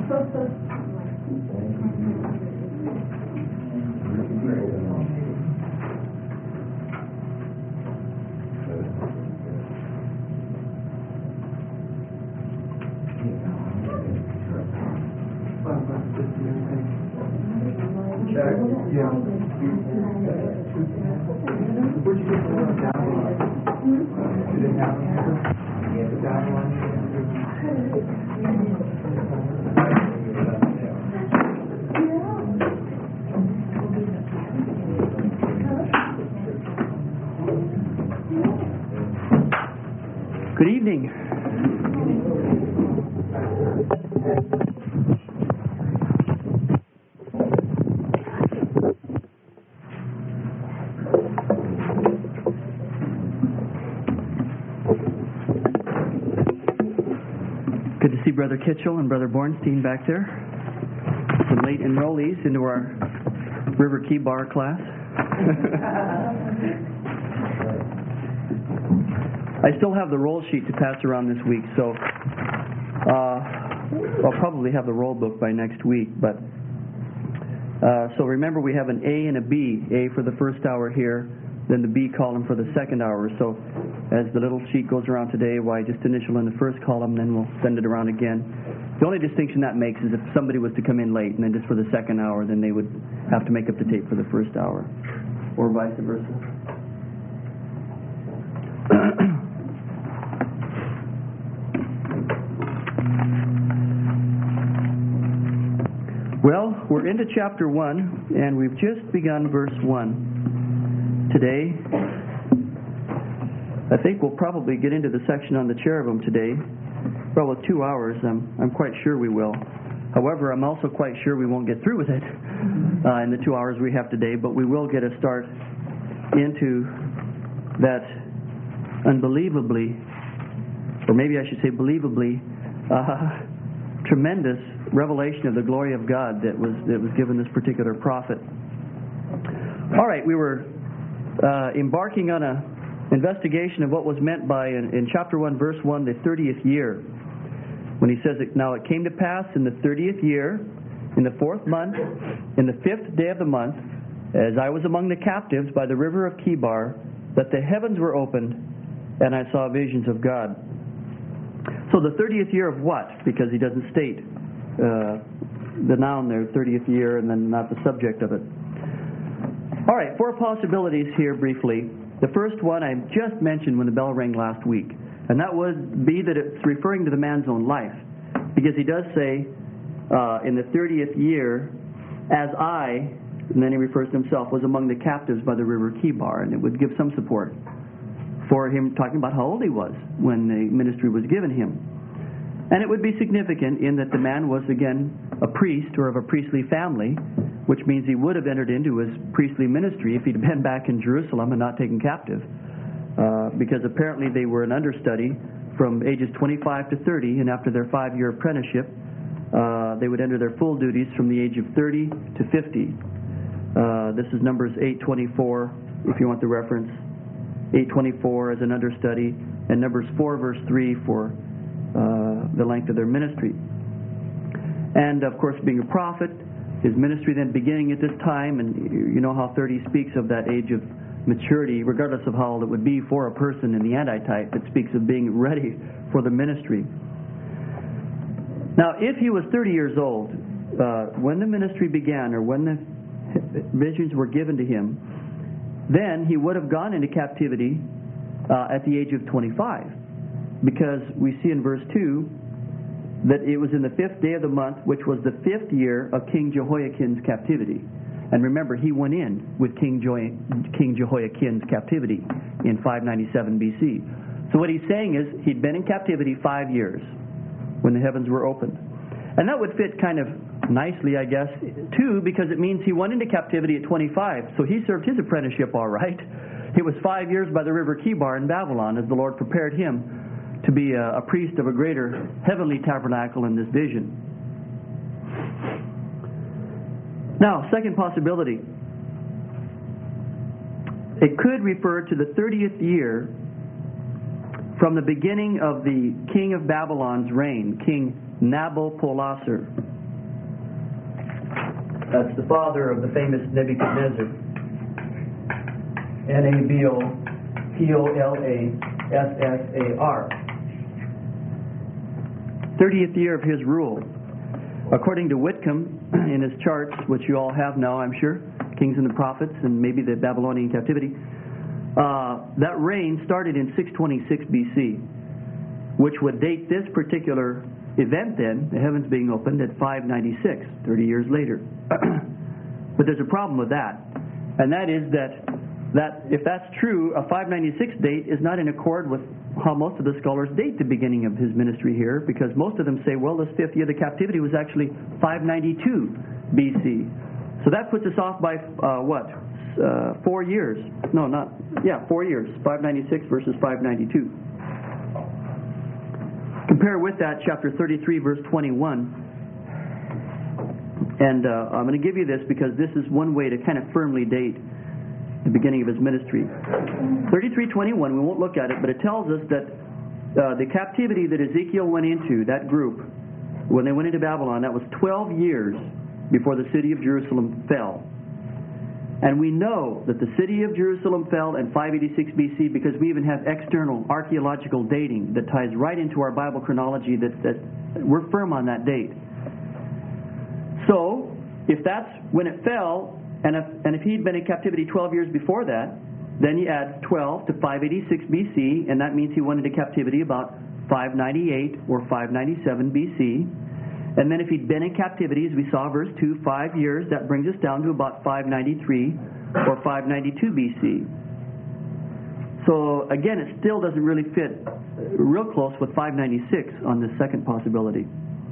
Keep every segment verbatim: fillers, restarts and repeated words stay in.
Yeah. Where'd you get the one down line? Did it have yeah, the down line? Good evening. Good to see Brother Kitchell and Brother Bornstein back there. Some late enrollees into our River Key Bar class. I still have the roll sheet to pass around this week, so uh, I'll probably have the roll book by next week. But uh, so remember, we have an A and a B. A for the first hour here, then the B column for the second hour. So as the little sheet goes around today, why just initial in the first column, then we'll send it around again. The only distinction that makes is if somebody was to come in late and then just for the second hour, then they would have to make up the tape for the first hour, or vice versa. Well, we're into chapter one, and we've just begun verse one. Today, I think we'll probably get into the section on the cherubim today. Well, with two hours, I'm, I'm quite sure we will. However, I'm also quite sure we won't get through with it uh, in the two hours we have today, but we will get a start into that unbelievably, or maybe I should say believably, uh, tremendous revelation of the glory of God that was that was given this particular prophet. All right, we were uh, embarking on a investigation of what was meant by, in, in chapter one, verse one, the thirtieth year. When he says, it, now it came to pass in the thirtieth year, in the fourth month, in the fifth day of the month, as I was among the captives by the river of Kebar, that the heavens were opened, and I saw visions of God. So the thirtieth year of what? Because he doesn't state uh, the noun there, thirtieth year, and then not the subject of it. All right, four possibilities here briefly. The first one I just mentioned when the bell rang last week, and that would be that it's referring to the man's own life, because he does say uh, in the thirtieth year, as I, and then he refers to himself, was among the captives by the river Kebar, and it would give some support for him talking about how old he was when the ministry was given him. And it would be significant in that the man was, again, a priest or of a priestly family, which means he would have entered into his priestly ministry if he'd been back in Jerusalem and not taken captive. Uh, because apparently they were an understudy from ages twenty-five to thirty, and after their five-year apprenticeship, uh, they would enter their full duties from the age of thirty to fifty. Uh, this is Numbers eight twenty-four, if you want the reference. eight twenty-four as an understudy, and Numbers four, verse three for uh, the length of their ministry. And, of course, being a prophet, his ministry then beginning at this time, and you know how thirty speaks of that age of maturity, regardless of how old it would be for a person in the antitype, it speaks of being ready for the ministry. Now, if he was thirty years old, uh, when the ministry began, or when the visions were given to him, then he would have gone into captivity uh, at the age of twenty-five, because we see in verse two that it was in the fifth day of the month, which was the fifth year of King Jehoiakim's captivity. And remember, he went in with King, Joy, King Jehoiakim's captivity in five ninety-seven B C. So what he's saying is he'd been in captivity five years when the heavens were opened. And that would fit kind of nicely, I guess, too, because it means he went into captivity at twenty-five. So he served his apprenticeship all right. It was five years by the river Kebar in Babylon as the Lord prepared him to be a, a priest of a greater heavenly tabernacle in this vision. Now, second possibility. It could refer to the thirtieth year from the beginning of the king of Babylon's reign, King Nabopolassar. That's the father of the famous Nebuchadnezzar. N A B O P O L A S S A R. thirtieth year of his rule. According to Whitcomb, in his charts, which you all have now, I'm sure, Kings and the Prophets and maybe the Babylonian captivity, uh, that reign started in six twenty-six B C, which would date this particular event then, the heavens being opened, at five ninety-six, thirty years later. But there's a problem with that, and that is that, that if that's true, a five ninety-six date is not in accord with how most of the scholars date the beginning of his ministry here, because most of them say, well, this fifth year of the captivity was actually five ninety-two B C. So that puts us off by, uh, what, uh, four years. No, not, yeah, four years, five ninety-six versus five ninety-two. Compare with that chapter thirty-three, verse twenty-one. And uh, I'm going to give you this because this is one way to kind of firmly date the beginning of his ministry. thirty-three twenty-one, we won't look at it, but it tells us that uh, the captivity that Ezekiel went into, that group, when they went into Babylon, that was twelve years before the city of Jerusalem fell. And we know that the city of Jerusalem fell in five eighty-six B C because we even have external archaeological dating that ties right into our Bible chronology that, that we're firm on that date. So, if that's when it fell, and if, and if he'd been in captivity twelve years before that, then you add twelve to five eighty-six B C, and that means he went into captivity about five ninety-eight or five ninety-seven B C. And then if he'd been in captivity, as we saw verse two, five years, that brings us down to about five ninety-three or five ninety-two B C. So again, it still doesn't really fit real close with five ninety-six on this second possibility.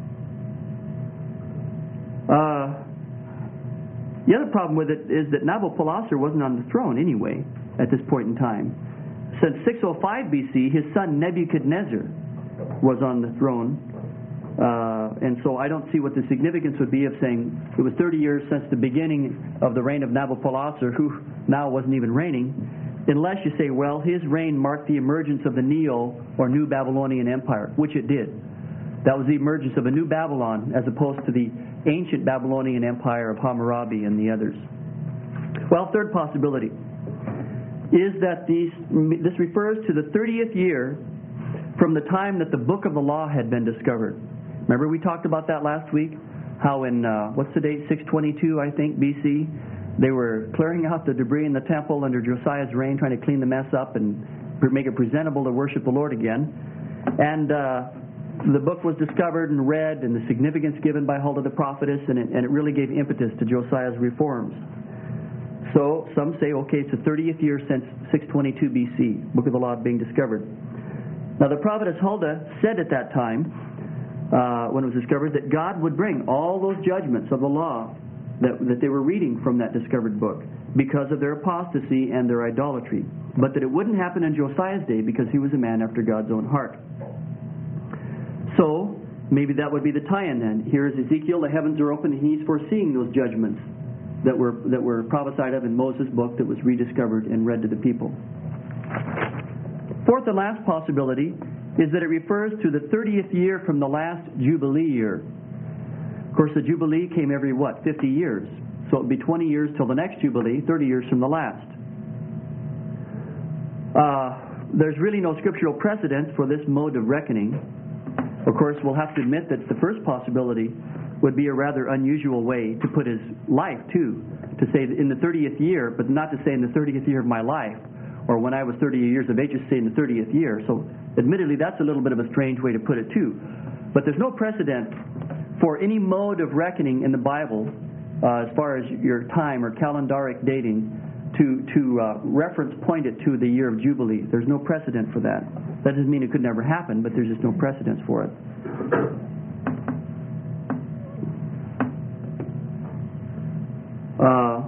Uh, the other problem with it is that Nabopolassar wasn't on the throne anyway at this point in time. Since six oh five B C, his son Nebuchadnezzar was on the throne. Uh, and so I don't see what the significance would be of saying it was thirty years since the beginning of the reign of Nabopolassar, who now wasn't even reigning, unless you say, well, his reign marked the emergence of the Neo or New Babylonian Empire, which it did. That was the emergence of a new Babylon as opposed to the ancient Babylonian Empire of Hammurabi and the others. Well, third possibility is that these, this refers to the thirtieth year from the time that the book of the law had been discovered. Remember we talked about that last week? How in, uh, what's the date, six twenty-two, I think, B C, they were clearing out the debris in the temple under Josiah's reign, trying to clean the mess up and make it presentable to worship the Lord again. And uh, the book was discovered and read, and the significance given by Huldah the prophetess, and it, and it really gave impetus to Josiah's reforms. So some say, okay, it's the thirtieth year since six twenty-two B C, book of the law being discovered. Now the prophetess Huldah said at that time, uh, when it was discovered, that God would bring all those judgments of the law that, that they were reading from that discovered book because of their apostasy and their idolatry, but that it wouldn't happen in Josiah's day because he was a man after God's own heart. So maybe that would be the tie-in then. Here is Ezekiel, the heavens are open, and he's foreseeing those judgments that were that were prophesied of in Moses' book that was rediscovered and read to the people. Fourth and last possibility is that it refers to the thirtieth year from the last Jubilee year. Of course, the Jubilee came every, what, fifty years. So it would be twenty years till the next Jubilee, thirty years from the last. Uh, there's really no scriptural precedent for this mode of reckoning. Of course, we'll have to admit that the first possibility would be a rather unusual way to put his life, too. To say in the thirtieth year, but not to say in the thirtieth year of my life, or when I was thirty years of age, just say in the thirtieth year. So, admittedly, that's a little bit of a strange way to put it, too. But there's no precedent for any mode of reckoning in the Bible, uh, as far as your time or calendaric dating, to, to uh, reference point it to the year of Jubilee. There's no precedent for that. That doesn't mean it could never happen, but there's just no precedence for it. Uh,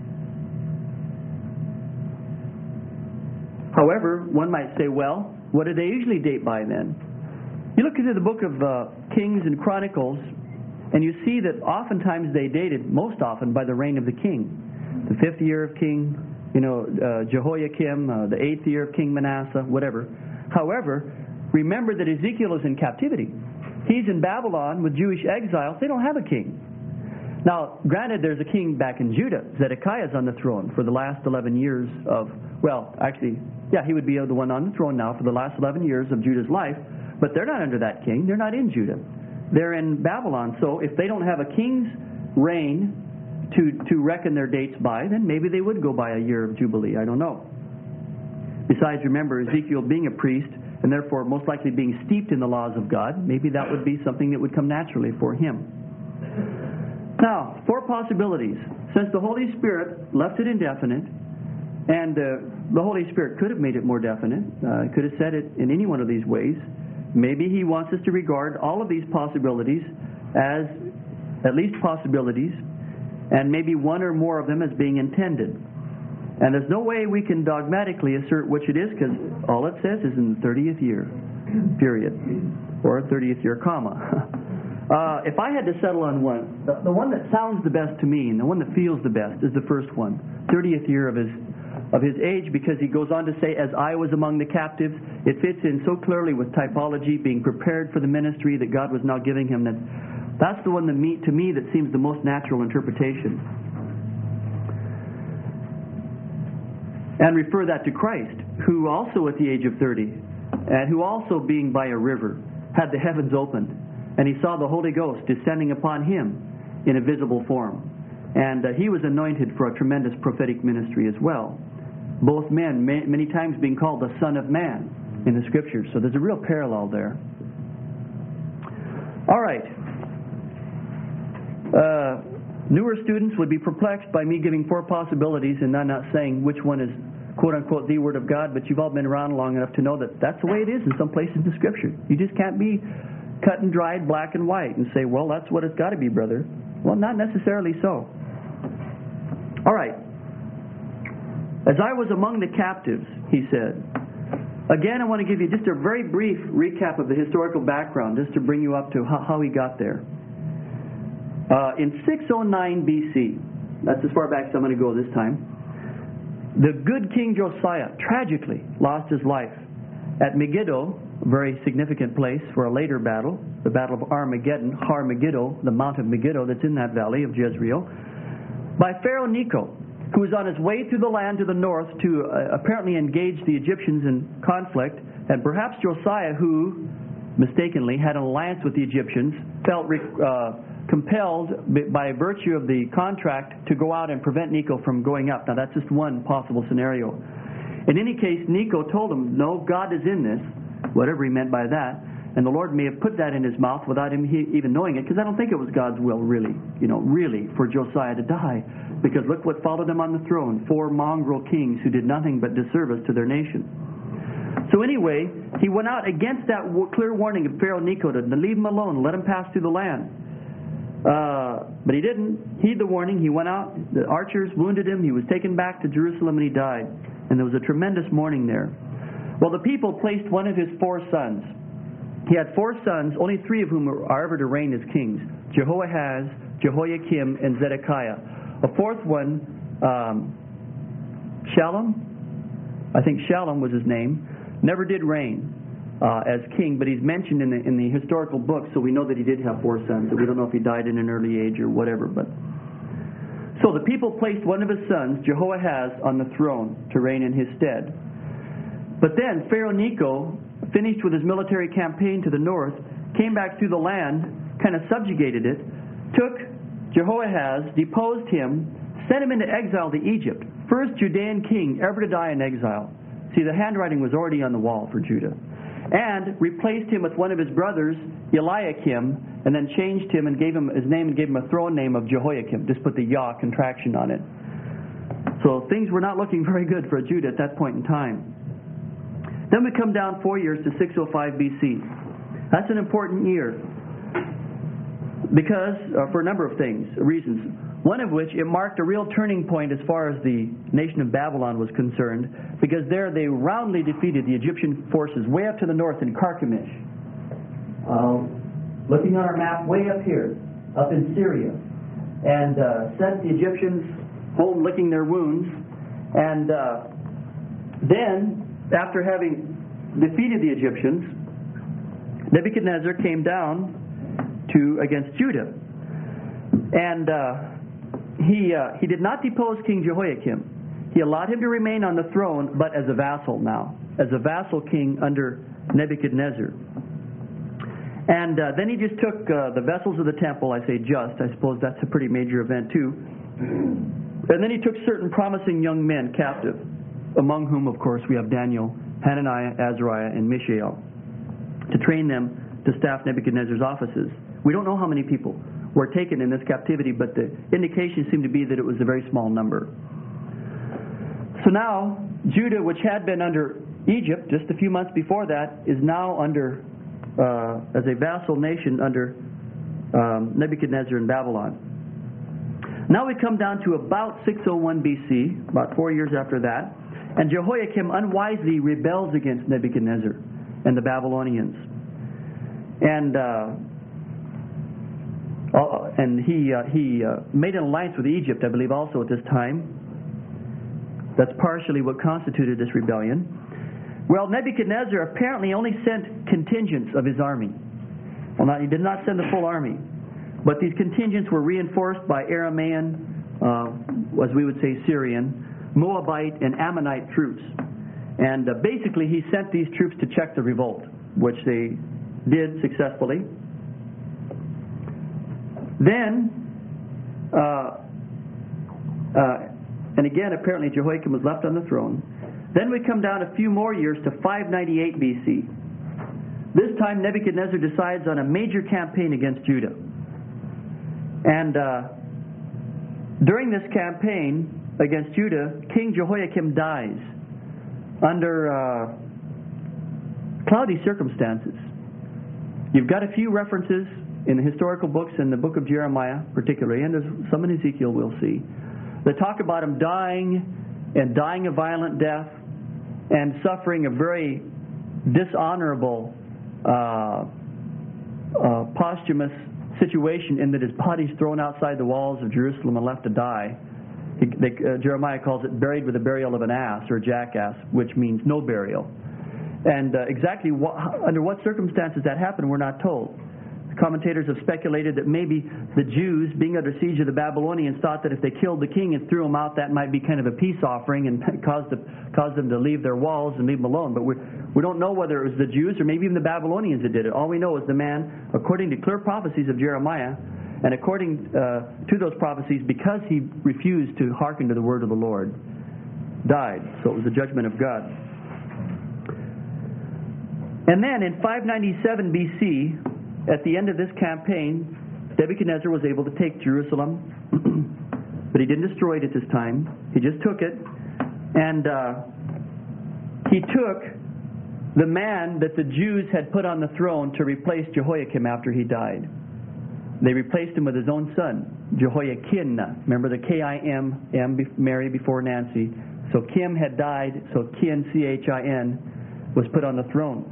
however, one might say, well, what do they usually date by then? You look into the book of uh, Kings and Chronicles, and you see that oftentimes they dated, most often, by the reign of the king. The fifth year of King, you know, uh, Jehoiakim, uh, the eighth year of King Manasseh, whatever. However, remember that Ezekiel is in captivity. He's in Babylon with Jewish exiles. They don't have a king. Now, granted, there's a king back in Judah. Zedekiah is on the throne for the last eleven years of, well, actually, yeah, he would be the one on the throne now for the last eleven years of Judah's life. But they're not under that king. They're not in Judah. They're in Babylon. So if they don't have a king's reign to, to reckon their dates by, then maybe they would go by a year of Jubilee. I don't know. Besides, remember, Ezekiel being a priest and therefore most likely being steeped in the laws of God, maybe that would be something that would come naturally for him. Now, four possibilities. Since the Holy Spirit left it indefinite, and uh, the Holy Spirit could have made it more definite, uh, could have said it in any one of these ways, maybe he wants us to regard all of these possibilities as at least possibilities, and maybe one or more of them as being intended. And there's no way we can dogmatically assert which it is, because all it says is in the thirtieth year, period, or thirtieth year, comma. Uh, if I had to settle on one, the, the one that sounds the best to me and the one that feels the best is the first one, thirtieth year of his of his age, because he goes on to say, as I was among the captives. It fits in so clearly with typology, being prepared for the ministry that God was now giving him, that that's the one that me, to me that seems the most natural interpretation. And refer that to Christ, who also at the age of thirty, and who also being by a river, had the heavens opened, and he saw the Holy Ghost descending upon him in a visible form. And uh, he was anointed for a tremendous prophetic ministry as well. Both men, ma- many times being called the Son of Man in the Scriptures. So there's a real parallel there. All right. Uh, newer students would be perplexed by me giving four possibilities and I'm not saying which one is quote-unquote the Word of God, but you've all been around long enough to know that that's the way it is in some places in the Scripture. You just can't be cut and dried, black and white, and say, well, that's what it's got to be, brother. Well, not necessarily so. All right. As I was among the captives, he said. Again, I want to give you just a very brief recap of the historical background, just to bring you up to how, how he got there. Uh, in six oh nine B C, that's as far back as I'm going to go this time, the good King Josiah tragically lost his life at Megiddo, a very significant place for a later battle, the Battle of Armageddon, Har Megiddo, the Mount of Megiddo that's in that valley of Jezreel, by Pharaoh Necho, who was on his way through the land to the north to uh, apparently engage the Egyptians in conflict, and perhaps Josiah, who mistakenly had an alliance with the Egyptians, felt uh, compelled by virtue of the contract to go out and prevent Necho from going up. Now that's just one possible scenario. In any case, Necho told him, no, God is in this, whatever he meant by that, and the Lord may have put that in his mouth without him he, even knowing it, because I don't think it was God's will really, you know, really for Josiah to die, because look what followed him on the throne, four mongrel kings who did nothing but disservice to their nation. So anyway, he went out against that clear warning of Pharaoh Necho to leave him alone, let him pass through the land. Uh, but he didn't heed the warning. He went out, the archers wounded him, he was taken back to Jerusalem, and he died. And there was a tremendous mourning there. Well, the people placed one of his four sons. He had four sons, only three of whom are ever to reign as kings: Jehoahaz, Jehoiakim, and Zedekiah. A fourth one, um, Shallum, I think Shallum was his name, never did reign uh, as king, but he's mentioned in the, in the historical books, so we know that he did have four sons. So we don't know if he died in an early age or whatever. But so the people placed one of his sons, Jehoahaz, on the throne to reign in his stead. But then Pharaoh Necho finished with his military campaign to the north, came back through the land, kind of subjugated it, took Jehoahaz, deposed him, sent him into exile to Egypt. First Judean king ever to die in exile. See, the handwriting was already on the wall for Judah. And replaced him with one of his brothers, Eliakim, and then changed him and gave him his name and gave him a throne name of Jehoiakim. Just put the Yah contraction on it. So things were not looking very good for Judah at that point in time. Then we come down four years to six oh five B C. That's an important year because, uh, for a number of things, reasons. One of which, it marked a real turning point as far as the nation of Babylon was concerned, because there they roundly defeated the Egyptian forces way up to the north in Carchemish. Uh, looking on our map, way up here, up in Syria, and uh, sent the Egyptians home licking their wounds. And uh, then, after having defeated the Egyptians, Nebuchadnezzar came down to against Judah. And uh, he, uh, he did not depose King Jehoiakim. He allowed him to remain on the throne, but as a vassal now, as a vassal king under Nebuchadnezzar. And uh, then he just took uh, the vessels of the temple, I say just, I suppose that's a pretty major event too. And then he took certain promising young men captive, among whom, of course, we have Daniel, Hananiah, Azariah, and Mishael, to train them to staff Nebuchadnezzar's offices. We don't know how many people were taken in this captivity, but the indications seem to be that it was a very small number. So now, Judah, which had been under Egypt just a few months before that, is now under, uh, as a vassal nation under um, Nebuchadnezzar in Babylon. Now we come down to about six oh one B C, about four years after that, and Jehoiakim unwisely rebels against Nebuchadnezzar and the Babylonians. And uh, and he uh, he uh, made an alliance with Egypt, I believe, also at this time. That's partially what constituted this rebellion. Well, Nebuchadnezzar apparently only sent contingents of his army. Well, not, he did not send the full army. But these contingents were reinforced by Aramaean, uh, as we would say Syrian, Moabite, and Ammonite troops. And uh, basically he sent these troops to check the revolt, which they did successfully. Then, uh, uh, and again, apparently Jehoiakim was left on the throne. Then we come down a few more years to five ninety-eight B C. This time Nebuchadnezzar decides on a major campaign against Judah. And uh, during this campaign against Judah, King Jehoiakim dies under uh, cloudy circumstances. You've got a few references in the historical books, in the book of Jeremiah particularly, and there's some in Ezekiel we'll see, that talk about him dying and dying a violent death and suffering a very dishonorable uh, uh, posthumous situation in that his body's thrown outside the walls of Jerusalem and left to die. He, they, uh, Jeremiah calls it buried with the burial of an ass or a jackass, which means no burial. And uh, exactly what, under what circumstances that happened, we're not told. Commentators have speculated that maybe the Jews, being under siege of the Babylonians, thought that if they killed the king and threw him out, that might be kind of a peace offering and cause, the, cause them to leave their walls and leave them alone. But we we don't know whether it was the Jews or maybe even the Babylonians that did it. All we know is the man, according to clear prophecies of Jeremiah, and according uh, to those prophecies, because he refused to hearken to the word of the Lord, died. So it was the judgment of God. And then in five ninety-seven B C, at the end of this campaign, Nebuchadnezzar was able to take Jerusalem, but he didn't destroy it at this time. He just took it, and uh, he took the man that the Jews had put on the throne to replace Jehoiakim after he died. They replaced him with his own son, Jehoiakim. Remember the K I M, M, Mary before Nancy. So Kim had died, so Kin, C H I N, was put on the throne.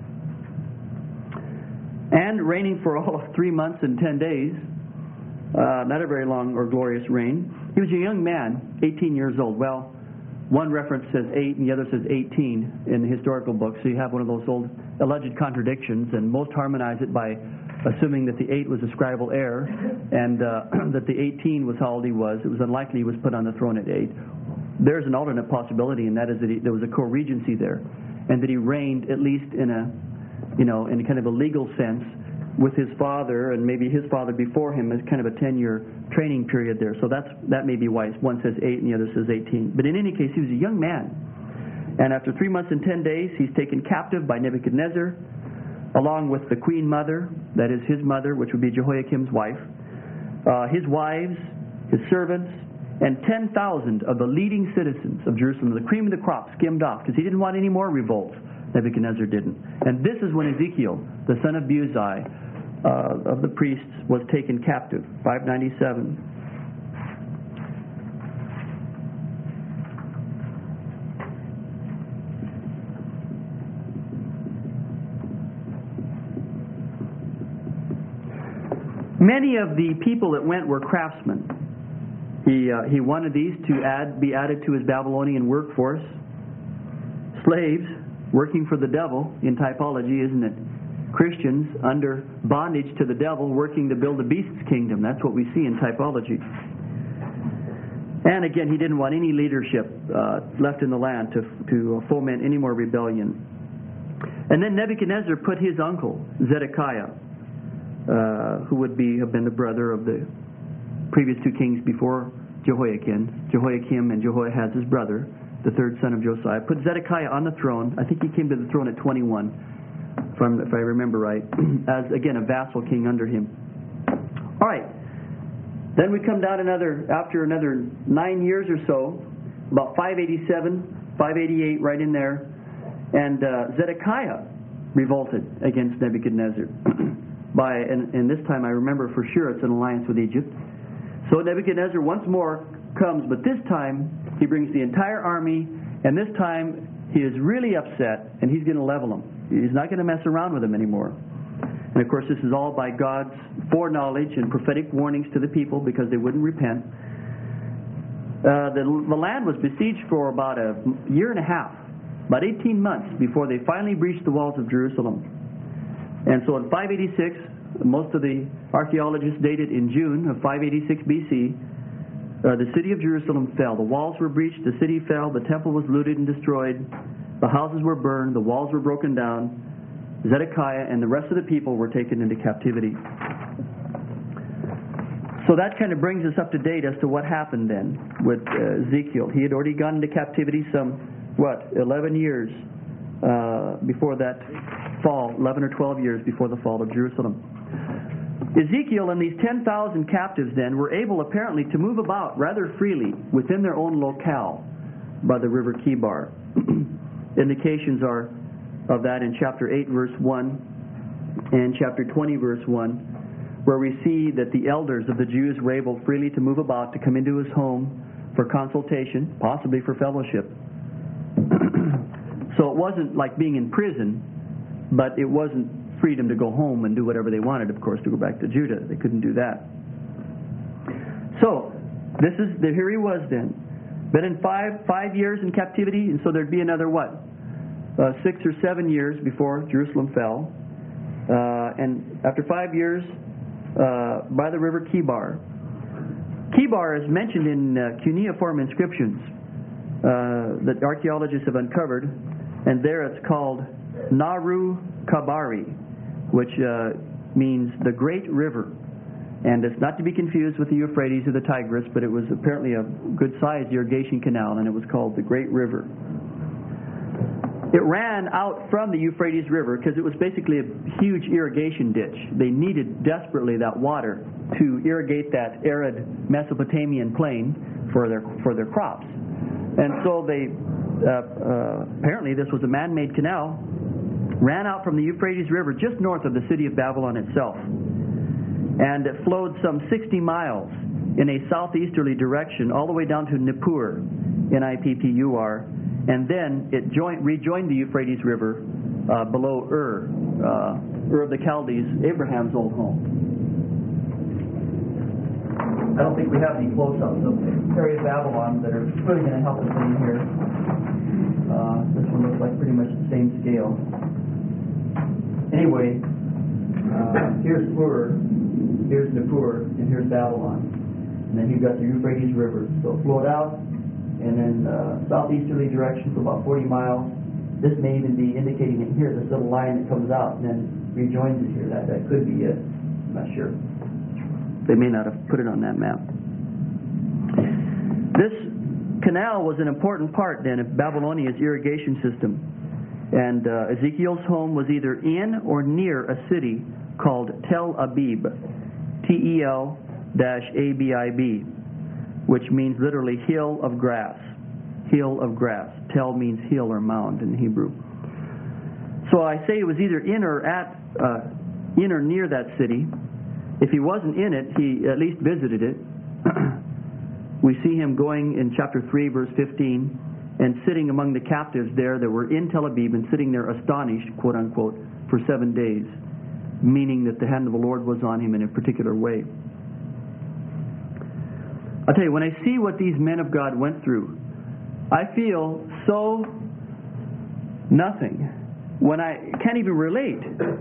And reigning for all of three months and ten days, uh, not a very long or glorious reign. He was a young man, eighteen years old. Well, one reference says eight and the other says eighteen in the historical books. So you have one of those old alleged contradictions, and most harmonize it by assuming that the eight was a scribal error and uh, that the eighteen was how old he was. It was unlikely he was put on the throne at eight. There's an alternate possibility, and that is that he, there was a co-regency there, and that he reigned at least in a you know, in kind of a legal sense with his father and maybe his father before him as kind of a ten-year training period there. So that's that may be why one says eight and the other says eighteen. But in any case, he was a young man. And after three months and ten days, he's taken captive by Nebuchadnezzar, along with the queen mother, that is his mother, which would be Jehoiakim's wife, uh, his wives, his servants, and ten thousand of the leading citizens of Jerusalem, the cream of the crop, skimmed off, because he didn't want any more revolts. Nebuchadnezzar didn't. And this is when Ezekiel, the son of Buzi, uh, of the priests, was taken captive, five ninety-seven. Many of the people that went were craftsmen. He uh, he wanted these to add be added to his Babylonian workforce. Slaves, working for the devil in typology, isn't it? Christians under bondage to the devil, working to build a beast's kingdom. That's what we see in typology. And again, he didn't want any leadership uh, left in the land to, to foment any more rebellion. And then Nebuchadnezzar put his uncle, Zedekiah, uh, who would be have been the brother of the previous two kings before Jehoiakim, Jehoiakim and Jehoahaz, his brother, the third son of Josiah, put Zedekiah on the throne. I think he came to the throne at twenty-one, if, I'm, if I remember right, as, again, a vassal king under him. All right. Then we come down another, after another nine years or so, about five eighty-seven, five eighty-eight, right in there, and uh, Zedekiah revolted against Nebuchadnezzar. By and, and this time I remember for sure it's an alliance with Egypt. So Nebuchadnezzar once more comes, but this time he brings the entire army, and this time he is really upset, and he's going to level them. He's not going to mess around with them anymore. And of course, this is all by God's foreknowledge and prophetic warnings to the people because they wouldn't repent. Uh, the, the land was besieged for about a year and a half, about eighteen months before they finally breached the walls of Jerusalem. And so in five eighty-six, most of the archaeologists dated in June of five eighty-six B C, uh, the city of Jerusalem fell. The walls were breached, the city fell, the temple was looted and destroyed, the houses were burned, the walls were broken down. Zedekiah and the rest of the people were taken into captivity. So that kind of brings us up to date as to what happened then with uh, Ezekiel. He had already gone into captivity some, what, eleven years uh, before that fall, eleven or twelve years before the fall of Jerusalem. Ezekiel and these ten thousand captives then were able apparently to move about rather freely within their own locale by the river Kibar. Indications are of that in chapter eight, verse one, and chapter twenty, verse one, where we see that the elders of the Jews were able freely to move about, to come into his home for consultation, possibly for fellowship. So it wasn't like being in prison, but it wasn't freedom to go home and do whatever they wanted, of course, to go back to Judah. They couldn't do that. So, this is the, here he was then. Been in five, five years in captivity, and so there'd be another, what? Uh, six or seven years before Jerusalem fell. Uh, and after five years, uh, by the river Kibar. Kibar is mentioned in uh, cuneiform inscriptions uh, that archaeologists have uncovered, and there it's called Naru Kabari, which uh, means the great river. And it's not to be confused with the Euphrates or the Tigris, but it was apparently a good-sized irrigation canal, and it was called the Great River. It ran out from the Euphrates River because it was basically a huge irrigation ditch. They needed desperately that water to irrigate that arid Mesopotamian plain for their for their crops. And so they, uh, uh, apparently this was a man-made canal, ran out from the Euphrates River just north of the city of Babylon itself. And it flowed some sixty miles in a southeasterly direction all the way down to Nippur, N I P P U R, and then it joined, rejoined the Euphrates River uh, below Ur, uh, Ur of the Chaldees, Abraham's old home. I don't think we have any close-ups of the area of Babylon that are really going to help us in here. Uh, this one looks like pretty much the same scale. Anyway, uh, here's Ur, here's Nippur, and here's Babylon. And then you've got the Euphrates River. So it flowed out, and then uh, southeasterly direction for about forty miles. This may even be indicating it here, this little line that comes out and then rejoins it here. That, that could be it. I'm not sure. They may not have put it on that map. This canal was an important part then of Babylonia's irrigation system. And uh, Ezekiel's home was either in or near a city called Tel Abib, T E L A B I B, which means literally hill of grass. Hill of grass. Tel means hill or mound in Hebrew. So I say it was either in or at, uh, in or near that city. If he wasn't in it, he at least visited it. We see him going in chapter three, verse fifteen, and sitting among the captives there that were in Tel Abib and sitting there astonished, quote unquote, for seven days, meaning that the hand of the Lord was on him in a particular way. I'll tell you, when I see what these men of God went through, I feel so nothing when I can't even relate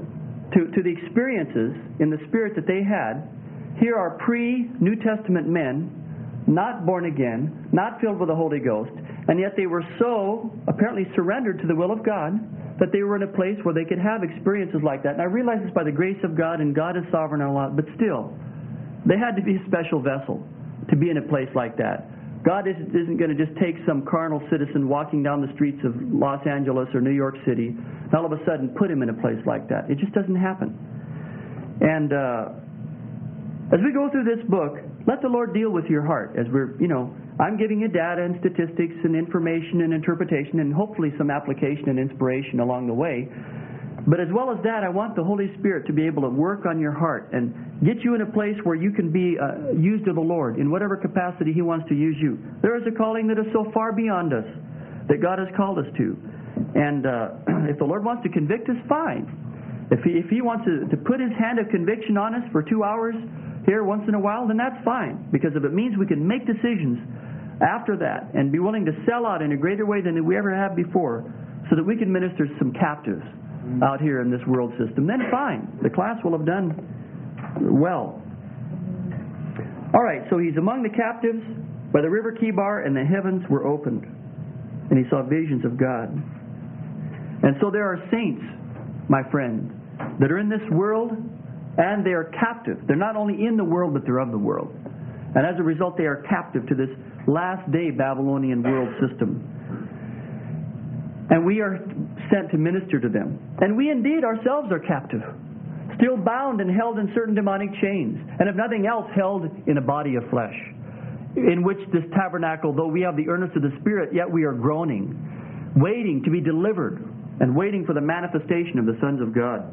to, to the experiences in the spirit that they had. Here are pre-New Testament men, not born again, not filled with the Holy Ghost, and yet they were so apparently surrendered to the will of God that they were in a place where they could have experiences like that. And I realize this by the grace of God, and God is sovereign on a lot, but still, they had to be a special vessel to be in a place like that. God isn't, isn't going to just take some carnal citizen walking down the streets of Los Angeles or New York City and all of a sudden put him in a place like that. It just doesn't happen. And uh, as we go through this book, let the Lord deal with your heart. As we're, you know, I'm giving you data and statistics and information and interpretation and hopefully some application and inspiration along the way. But as well as that, I want the Holy Spirit to be able to work on your heart and get you in a place where you can be uh, used of the Lord in whatever capacity He wants to use you. There is a calling that is so far beyond us that God has called us to. And uh, if the Lord wants to convict us, fine. If He, if he wants to, to put His hand of conviction on us for two hours here once in a while, then that's fine. Because if it means we can make decisions after that and be willing to sell out in a greater way than we ever have before so that we can minister to some captives out here in this world system, then fine. The class will have done well. All right, so he's among the captives by the river Kibar, and the heavens were opened, and he saw visions of God. And so there are saints, my friend, that are in this world, and they are captive. They're not only in the world, but they're of the world. And as a result, they are captive to this last day Babylonian world system. And we are sent to minister to them. And we indeed ourselves are captive, still bound and held in certain demonic chains, and if nothing else, held in a body of flesh, in which this tabernacle, though we have the earnest of the Spirit, yet we are groaning, waiting to be delivered, and waiting for the manifestation of the sons of God.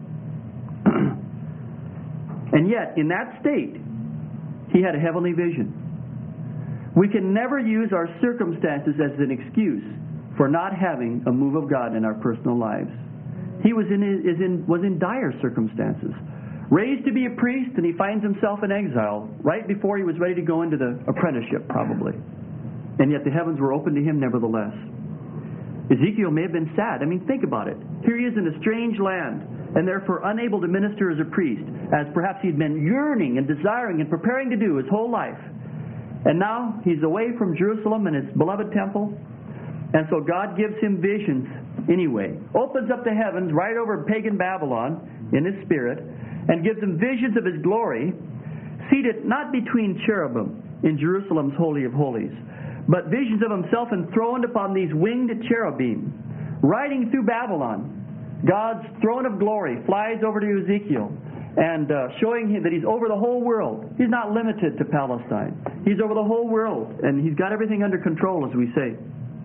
And yet, in that state, he had a heavenly vision. We can never use our circumstances as an excuse for not having a move of God in our personal lives. He was in, is in, was in dire circumstances. Raised to be a priest, and he finds himself in exile right before he was ready to go into the apprenticeship, probably. And yet the heavens were open to him nevertheless. Ezekiel may have been sad. I mean, think about it. Here he is in a strange land, and therefore unable to minister as a priest, as perhaps he'd been yearning and desiring and preparing to do his whole life. And now he's away from Jerusalem and its beloved temple. And so God gives him visions anyway. Opens up the heavens right over pagan Babylon in his spirit and gives him visions of his glory, seated not between cherubim in Jerusalem's Holy of Holies, but visions of himself enthroned upon these winged cherubim, riding through Babylon. God's throne of glory flies over to Ezekiel and uh, showing him that he's over the whole world. He's not limited to Palestine. He's over the whole world, and he's got everything under control, as we say.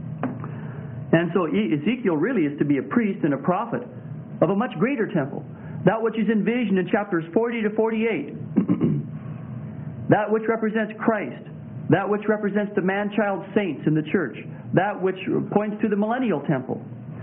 And so Ezekiel really is to be a priest and a prophet of a much greater temple. That which is envisioned in chapters forty to forty-eight. That which represents Christ. That which represents the man-child saints in the church. That which points to the millennial temple.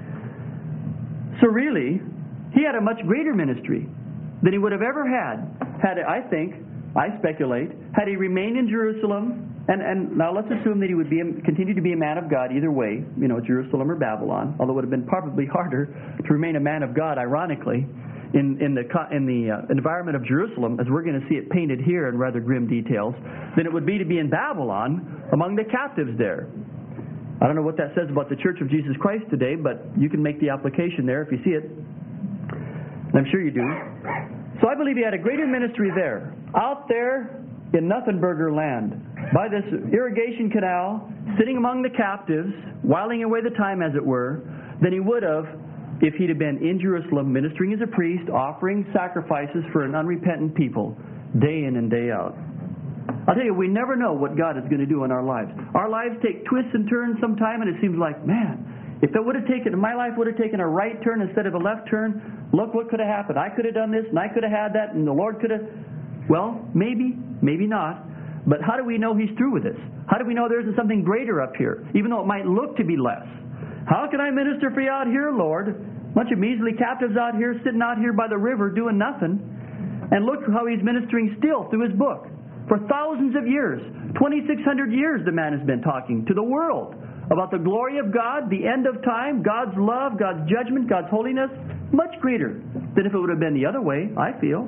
So really, he had a much greater ministry than he would have ever had, had I think, I speculate, had he remained in Jerusalem. And, and now let's assume that he would be continue to be a man of God either way, you know, Jerusalem or Babylon, although it would have been probably harder to remain a man of God, ironically, in, in the, in the uh, environment of Jerusalem, as we're going to see it painted here in rather grim details, than it would be to be in Babylon among the captives there. I don't know what that says about the Church of Jesus Christ today, but you can make the application there if you see it. And I'm sure you do. So I believe he had a greater ministry there, out there in Nothenburger land, by this irrigation canal, sitting among the captives, whiling away the time, as it were, than he would have if he'd have been in Jerusalem ministering as a priest, offering sacrifices for an unrepentant people, day in and day out. I'll tell you, we never know what God is going to do in our lives. Our lives take twists and turns sometime, and it seems like, man, if it would have taken, my life would have taken a right turn instead of a left turn, look what could have happened. I could have done this, and I could have had that, and the Lord could have... Well, maybe, maybe not. But how do we know He's through with this? How do we know there isn't something greater up here, even though it might look to be less? How can I minister for you out here, Lord? A bunch of measly captives out here, sitting out here by the river doing nothing. And look how He's ministering still through His book. For thousands of years, twenty-six hundred years, the man has been talking to the world about the glory of God, the end of time, God's love, God's judgment, God's holiness, much greater than if it would have been the other way, I feel.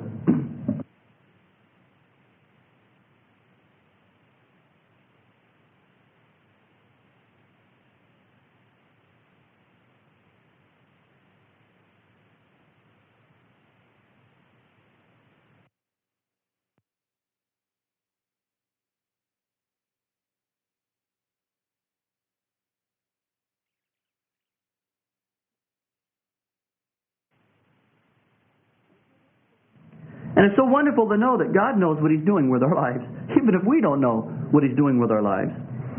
And it's so wonderful to know that God knows what He's doing with our lives, even if we don't know what He's doing with our lives.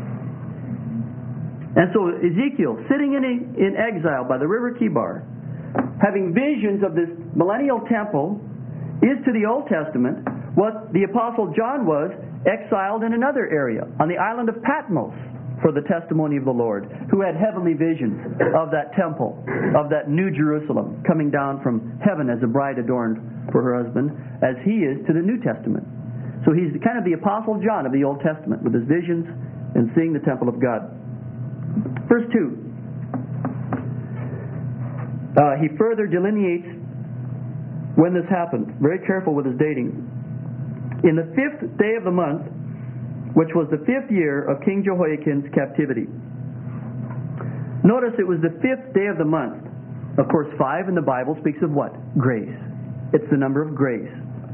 And so Ezekiel, sitting in, a, in exile by the river Kibar, having visions of this millennial temple, is to the Old Testament what the Apostle John was, exiled in another area, on the island of Patmos, for the testimony of the Lord, who had heavenly visions of that temple, of that new Jerusalem, coming down from heaven as a bride adorned for her husband, as he is to the New Testament. So he's kind of the Apostle John of the Old Testament, with his visions and seeing the temple of God. Verse two. Uh, he further delineates when this happened. Very careful with his dating. In the fifth day of the month, which was the fifth year of King Jehoiakim's captivity. Notice it was the fifth day of the month. Of course, five in the Bible speaks of what? Grace. It's the number of grace.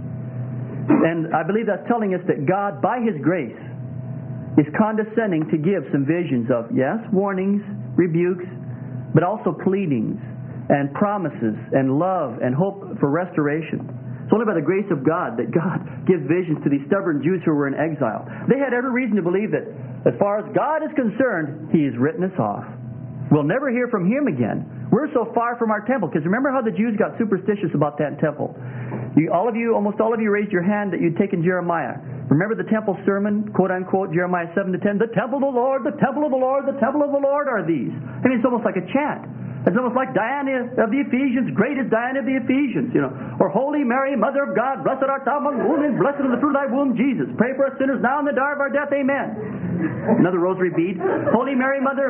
And I believe that's telling us that God, by His grace, is condescending to give some visions of, yes, warnings, rebukes, but also pleadings and promises and love and hope for restoration. It's only by the grace of God that God gives visions to these stubborn Jews who were in exile. They had every reason to believe that as far as God is concerned, He has written us off. We'll never hear from Him again. We're so far from our temple. Because remember how the Jews got superstitious about that temple. You, all of you, almost all of you raised your hand that you'd taken Jeremiah. Remember the temple sermon, quote unquote, Jeremiah seven to ten? The temple of the Lord, the temple of the Lord, the temple of the Lord are these. I mean, it's almost like a chant. It's almost like Diana of the Ephesians, great is Diana of the Ephesians, you know. Or Holy Mary, Mother of God, blessed art thou among women, blessed is the fruit of thy womb, Jesus. Pray for us sinners now in the hour of our death, amen. Another rosary bead. Holy Mary, Mother.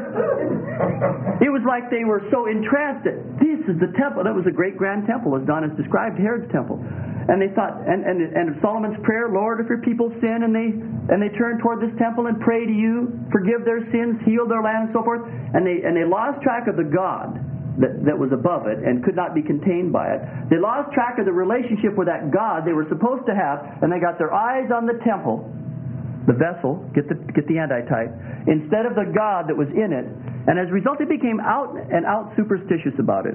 It was like they were so entranced that this is the temple. That was a great grand temple, as Don has described, Herod's temple. And they thought, and, and, and Solomon's prayer, Lord, if your people sin and they and they turn toward this temple and pray to you, forgive their sins, heal their land, and so forth, and they and they lost track of the God that, that was above it and could not be contained by it. They lost track of the relationship with that God they were supposed to have, and they got their eyes on the temple, the vessel, get the get the antitype, instead of the God that was in it, and as a result they became out and out superstitious about it.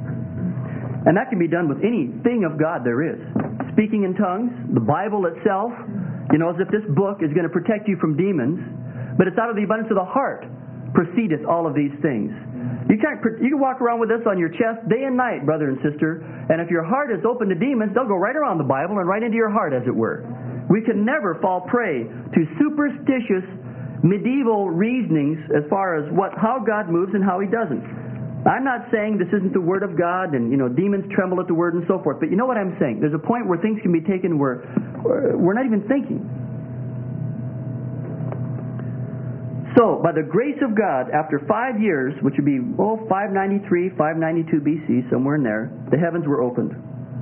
And that can be done with anything of God there is. Speaking in tongues, the Bible itself, you know, as if this book is going to protect you from demons, but it's out of the abundance of the heart proceedeth all of these things. You can't, you can walk around with this on your chest day and night, brother and sister, and if your heart is open to demons, they'll go right around the Bible and right into your heart, as it were. We can never fall prey to superstitious medieval reasonings as far as what how God moves and how He doesn't. I'm not saying this isn't the Word of God and, you know, demons tremble at the Word and so forth, but you know what I'm saying? There's a point where things can be taken where we're not even thinking. So, by the grace of God, after five years, which would be, oh, five ninety-three, five ninety-two B C, somewhere in there, the heavens were opened.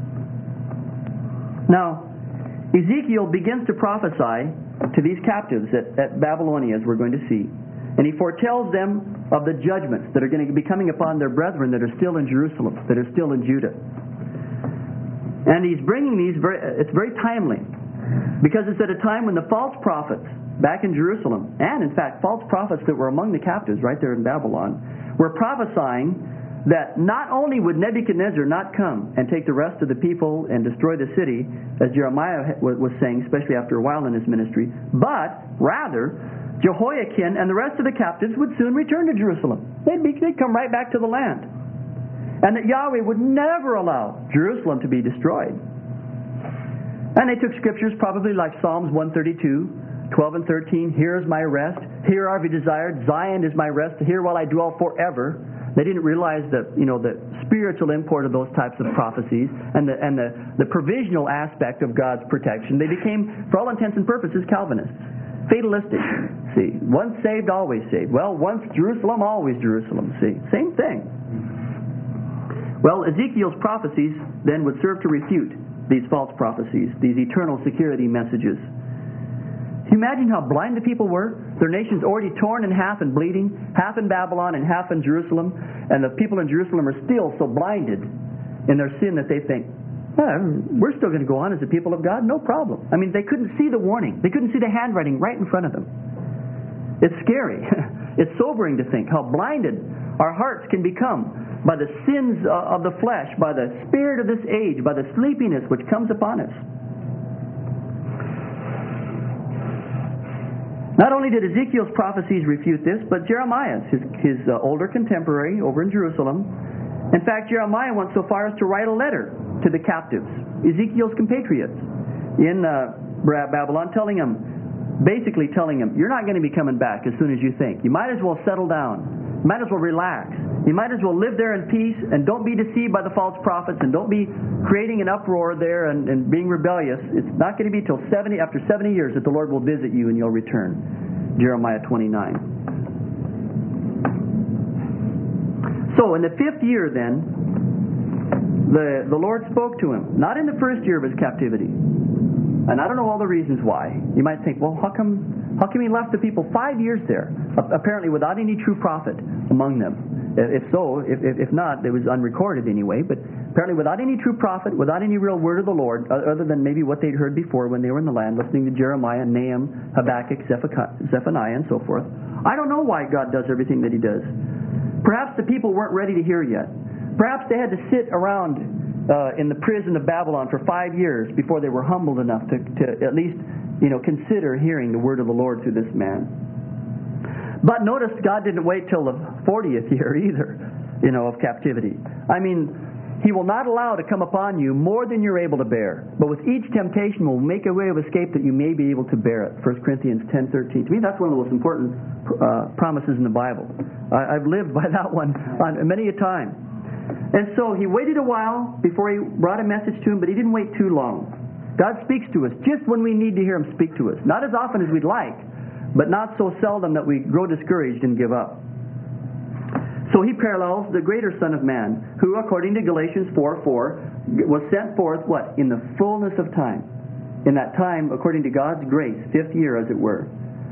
Now, Ezekiel begins to prophesy to these captives at, at Babylonia, as we're going to see. And he foretells them of the judgments that are going to be coming upon their brethren that are still in Jerusalem, that are still in Judah. And he's bringing these, very, it's very timely, because it's at a time when the false prophets back in Jerusalem, and in fact false prophets that were among the captives right there in Babylon, were prophesying that not only would Nebuchadnezzar not come and take the rest of the people and destroy the city, as Jeremiah was saying, especially after a while in his ministry, but rather Jehoiakim and the rest of the captives would soon return to Jerusalem. They'd, be, they'd come right back to the land. And that Yahweh would never allow Jerusalem to be destroyed. And they took scriptures probably like Psalms one thirty-two, twelve and thirteen, here is my rest, here are we desired, Zion is my rest, here will I dwell forever. They didn't realize the, you know, the spiritual import of those types of prophecies and the and the, the provisional aspect of God's protection. They became, for all intents and purposes, Calvinists. Fatalistic, see. Once saved, always saved. Well, once Jerusalem, always Jerusalem, see. Same thing. Well, Ezekiel's prophecies then would serve to refute these false prophecies, these eternal security messages. Can you imagine how blind the people were? Their nation's already torn in half and bleeding, half in Babylon and half in Jerusalem, and the people in Jerusalem are still so blinded in their sin that they think, well, we're still going to go on as the people of God, no problem. I mean, they couldn't see the warning. They couldn't see the handwriting right in front of them. It's scary. It's sobering to think how blinded our hearts can become by the sins of the flesh, by the spirit of this age, by the sleepiness which comes upon us. Not only did Ezekiel's prophecies refute this, but Jeremiah's, his, his uh, older contemporary over in Jerusalem. In fact, Jeremiah went so far as to write a letter to the captives, Ezekiel's compatriots in uh, Babylon, telling them, basically telling them, you're not going to be coming back as soon as you think. You might as well settle down. You might as well relax. You might as well live there in peace, and don't be deceived by the false prophets, and don't be creating an uproar there and, and being rebellious. It's not going to be till seventy after seventy years that the Lord will visit you and you'll return. Jeremiah twenty-nine. So in the fifth year then, the, the Lord spoke to him, not in the first year of his captivity. And I don't know all the reasons why. You might think, well, how come, how come he left the people five years there, apparently without any true prophet among them? If so, if, if, if not, it was unrecorded anyway, but apparently without any true prophet, without any real word of the Lord, other than maybe what they'd heard before when they were in the land, listening to Jeremiah, Nahum, Habakkuk, Zephaniah, and so forth. I don't know why God does everything that He does. Perhaps the people weren't ready to hear yet. Perhaps they had to sit around uh, in the prison of Babylon for five years before they were humbled enough to, to at least, you know, consider hearing the word of the Lord through this man. But notice God didn't wait till the fortieth year either, you know, of captivity. I mean, He will not allow to come upon you more than you're able to bear. But with each temptation will make a way of escape that you may be able to bear it. First Corinthians ten thirteen. To me, that's one of the most important uh, promises in the Bible. I, I've lived by that one on many a time. And so He waited a while before He brought a message to him, but He didn't wait too long. God speaks to us just when we need to hear Him speak to us. Not as often as we'd like, but not so seldom that we grow discouraged and give up. So He parallels the greater Son of Man, who, according to Galatians four four, was sent forth, what? In the fullness of time. In that time, according to God's grace, fifth year, as it were.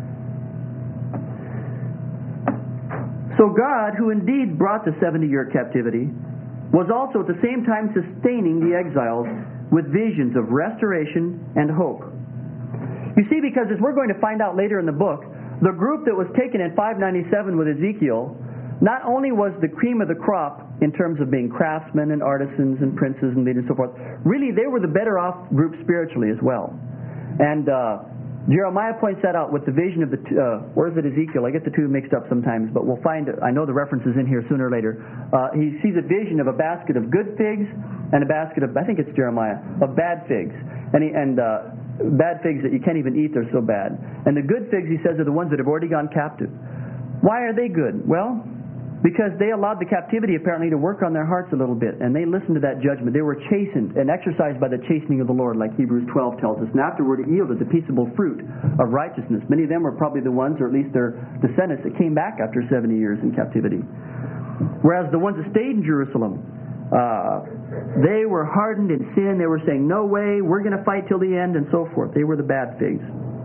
So God, who indeed brought the seventy-year captivity, was also at the same time sustaining the exiles with visions of restoration and hope. You see, because as we're going to find out later in the book, the group that was taken in five ninety-seven with Ezekiel not only was the cream of the crop in terms of being craftsmen and artisans and princes and leaders and so forth, really they were the better off group spiritually as well. And uh, Jeremiah points that out with the vision of the, uh, or is it Ezekiel? I get the two mixed up sometimes, but we'll find, I know the reference is in here sooner or later. Uh, he sees a vision of a basket of good figs and a basket of, I think it's Jeremiah, of bad figs. And, he, and uh, bad figs that you can't even eat, they're so bad. And the good figs, he says, are the ones that have already gone captive. Why are they good? Well, because they allowed the captivity apparently to work on their hearts a little bit, and they listened to that judgment. They were chastened and exercised by the chastening of the Lord, like Hebrews twelve tells us. And afterward it yielded the peaceable fruit of righteousness. Many of them were probably the ones, or at least their descendants, that came back after seventy years in captivity. Whereas the ones that stayed in Jerusalem, uh, they were hardened in sin. They were saying, no way, we're going to fight till the end, and so forth. They were the bad figs.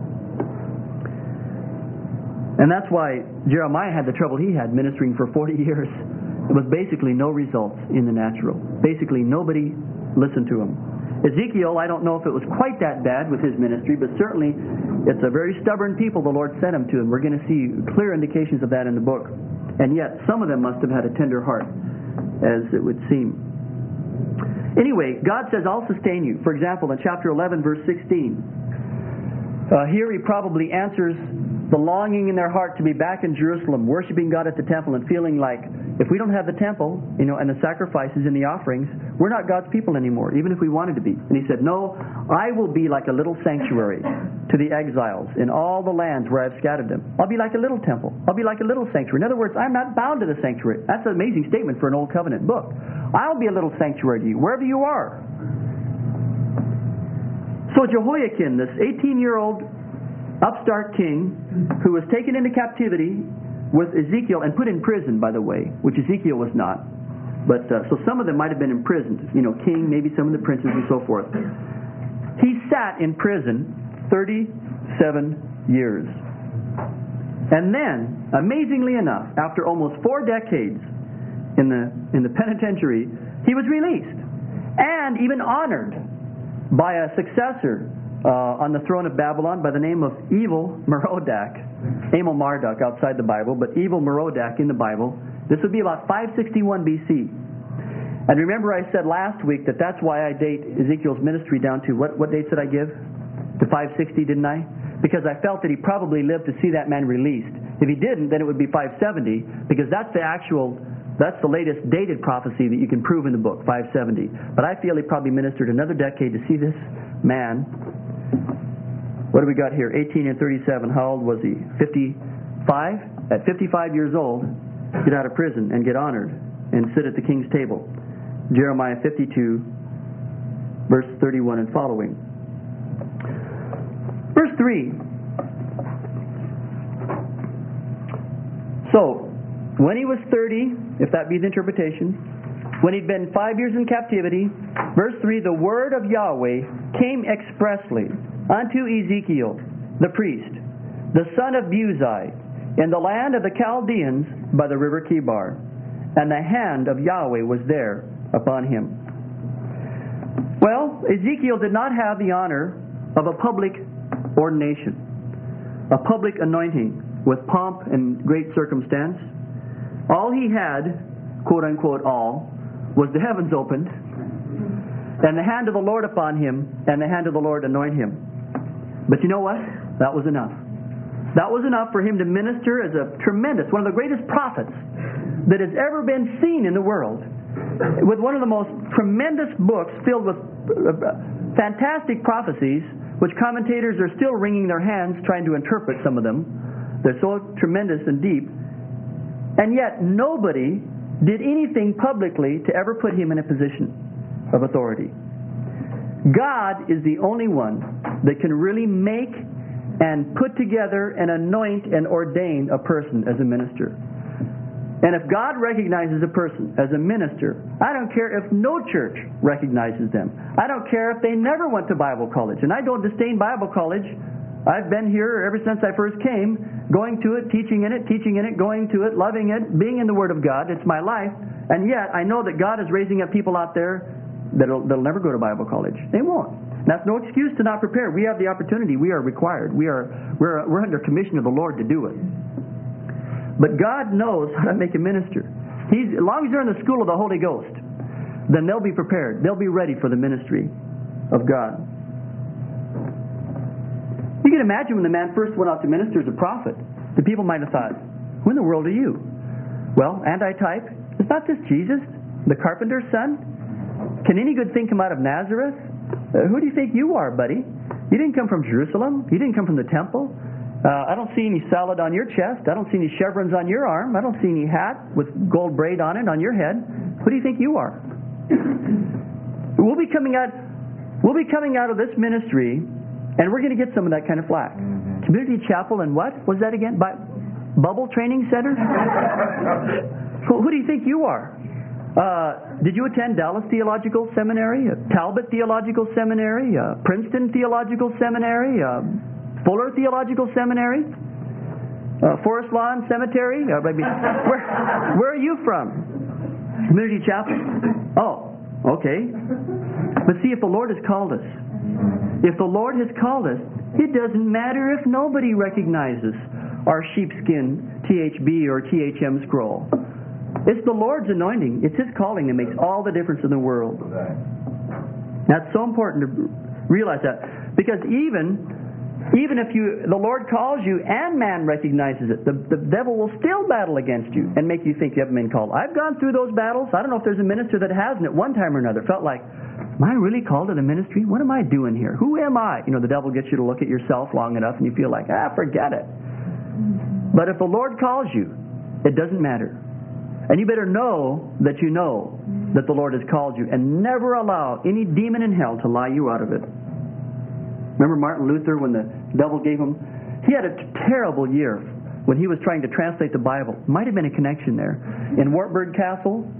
And that's why Jeremiah had the trouble he had ministering for forty years. It was basically no results in the natural. Basically nobody listened to him. Ezekiel, I don't know if it was quite that bad with his ministry, but certainly it's a very stubborn people the Lord sent him to, and we're going to see clear indications of that in the book. And yet some of them must have had a tender heart, as it would seem. Anyway, God says, I'll sustain you. For example, in chapter eleven, verse sixteen, uh, here He probably answers the longing in their heart to be back in Jerusalem, worshiping God at the temple and feeling like, if we don't have the temple, you know, and the sacrifices and the offerings, we're not God's people anymore, even if we wanted to be. And He said, no, I will be like a little sanctuary to the exiles in all the lands where I've scattered them. I'll be like a little temple. I'll be like a little sanctuary. In other words, I'm not bound to the sanctuary. That's an amazing statement for an Old Covenant book. I'll be a little sanctuary to you, wherever you are. So Jehoiakim, this eighteen-year-old upstart king who was taken into captivity with Ezekiel and put in prison, by the way, which Ezekiel was not. But uh, so some of them might have been imprisoned. You know, king, maybe some of the princes and so forth. He sat in prison thirty-seven years. And then, amazingly enough, after almost four decades in the in the penitentiary, he was released and even honored by a successor uh, on the throne of Babylon by the name of Evil Merodach. Amel Marduk outside the Bible, but Evil Merodach in the Bible. This would be about five sixty-one B C. And remember I said last week that that's why I date Ezekiel's ministry down to, what, what dates did I give? To five sixty, didn't I? Because I felt that he probably lived to see that man released. If he didn't, then it would be five seventy, because that's the actual, that's the latest dated prophecy that you can prove in the book, five seventy. But I feel he probably ministered another decade to see this man. What do we got here? eighteen and thirty-seven. How old was he? fifty-five? At fifty-five years old, get out of prison and get honored and sit at the king's table. Jeremiah fifty-two, verse thirty-one and following. Verse three. So, when he was thirty, if that be the interpretation, when he'd been five years in captivity, verse three, the word of Yahweh came expressly unto Ezekiel, the priest, the son of Buzi, in the land of the Chaldeans by the river Chebar, and the hand of Yahweh was there upon him. Well, Ezekiel did not have the honor of a public ordination, a public anointing with pomp and great circumstance. All he had, quote unquote all, was the heavens opened, and the hand of the Lord upon him, and the hand of the Lord anoint him. But you know what? That was enough. That was enough for him to minister as a tremendous, one of the greatest prophets that has ever been seen in the world, with one of the most tremendous books filled with fantastic prophecies, which commentators are still wringing their hands trying to interpret some of them. They're so tremendous and deep. And yet nobody did anything publicly to ever put him in a position of authority. God is the only one that can really make and put together and anoint and ordain a person as a minister. And if God recognizes a person as a minister, I don't care if no church recognizes them. I don't care if they never went to Bible college. And I don't disdain Bible college. I've been here ever since I first came, going to it, teaching in it, teaching in it, going to it, loving it, being in the Word of God. It's my life. And yet I know that God is raising up people out there that'll, that'll never go to Bible college. They won't. That's no excuse to not prepare. We have the opportunity. We are required. We are, we're, we're under commission of the Lord to do it. But God knows how to make a minister. He's, as long as they're in the school of the Holy Ghost, then they'll be prepared. They'll be ready for the ministry of God. You can imagine when the man first went out to minister as a prophet, the people might have thought, who in the world are you? Well, anti-type, is not this Jesus, the carpenter's son? Can any good thing come out of Nazareth? Uh, who do you think you are, buddy? You didn't come from Jerusalem. You didn't come from the temple. Uh, I don't see any salad on your chest. I don't see any chevrons on your arm. I don't see any hat with gold braid on it on your head. Who do you think you are? We'll be coming out. We'll be coming out of this ministry, and we're going to get some of that kind of flack. Mm-hmm. Community Chapel and what was that again? Bi- Bubble Training Center. who, who do you think you are? Uh, did you attend Dallas Theological Seminary, uh, Talbot Theological Seminary, uh, Princeton Theological Seminary, uh, Fuller Theological Seminary, uh, Forest Lawn Cemetery? Uh, maybe, where, where are you from? Community Chapel? Oh, okay. But see, if the Lord has called us, if the Lord has called us, it doesn't matter if nobody recognizes our sheepskin T H B or T H M scroll. It's the Lord's anointing. It's His calling that makes all the difference in the world. That's so important to realize that. Because even even if you the Lord calls you and man recognizes it, the, the devil will still battle against you and make you think you haven't been called. I've gone through those battles. I don't know if there's a minister that hasn't at one time or another. Felt like, am I really called to the ministry? What am I doing here? Who am I? You know, the devil gets you to look at yourself long enough and you feel like, ah, forget it. But if the Lord calls you, it doesn't matter. And you better know that you know that the Lord has called you, and never allow any demon in hell to lie you out of it. Remember Martin Luther, when the devil gave him... He had a terrible year when he was trying to translate the Bible. Might have been a connection there. In Wartburg Castle,